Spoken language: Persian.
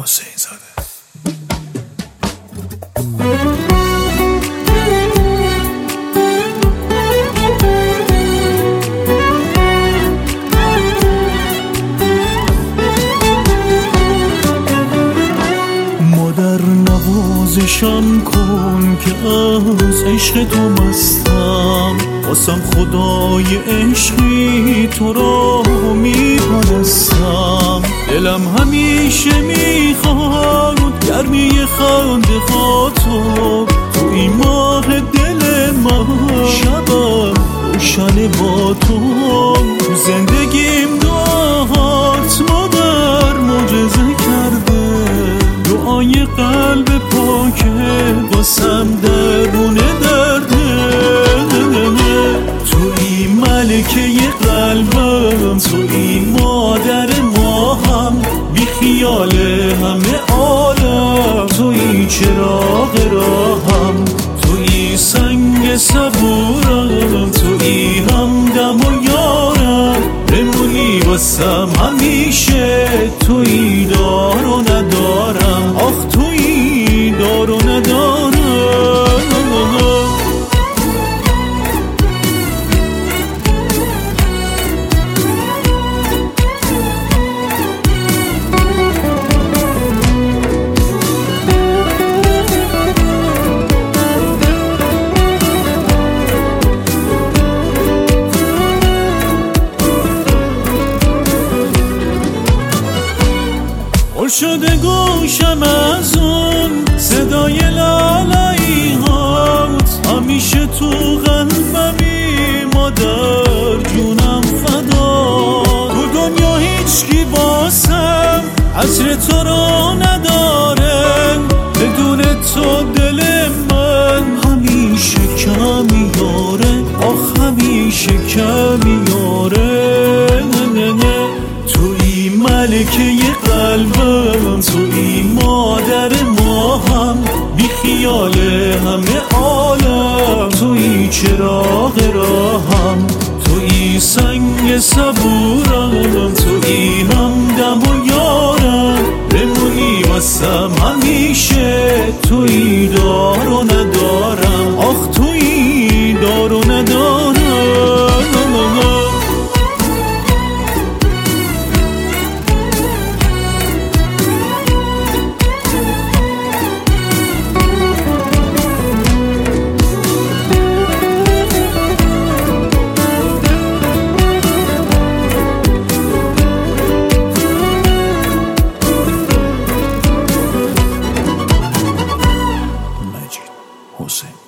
حسین زاده. مادر نوازشم کن که از عشق تو مستم، واسم خدای عشقی تو را میپرستم. دلم همیشه میخواد گرمی خنده ها تو این ماه دل من، شبم روشن با تو زندگیم دهات مادر معجزه کرده. دعای قلب پاکه واسم درونه درده. توی ملکه قلبم، توی مادر ماهم، بی خیال همه عالم، توی چراغ راهم، توی سنگ صبورم، توی همدم و یارم، بمونی واسم همیشه. توی دار و ندارم، آخ توی دار و ندارم. شده گوشم از اون صدای لالایی هات، همیشه تو قلبمی مادر جونم فدا. تو دنیا هیچکی واسم عطر تو رو نداره، بدون تو دل من همیشه کمی یاره، آخ همیشه کمی یاره. توی ملکه قلبم، توی مادر ماهم، بی خیال همه عالم، توی چراغ راهم، توی سنگ صبورم، توی همدم و یارم، بمونی واسم همیشه. توی دار و ندارم، آخ توی دار و ندارم. حسین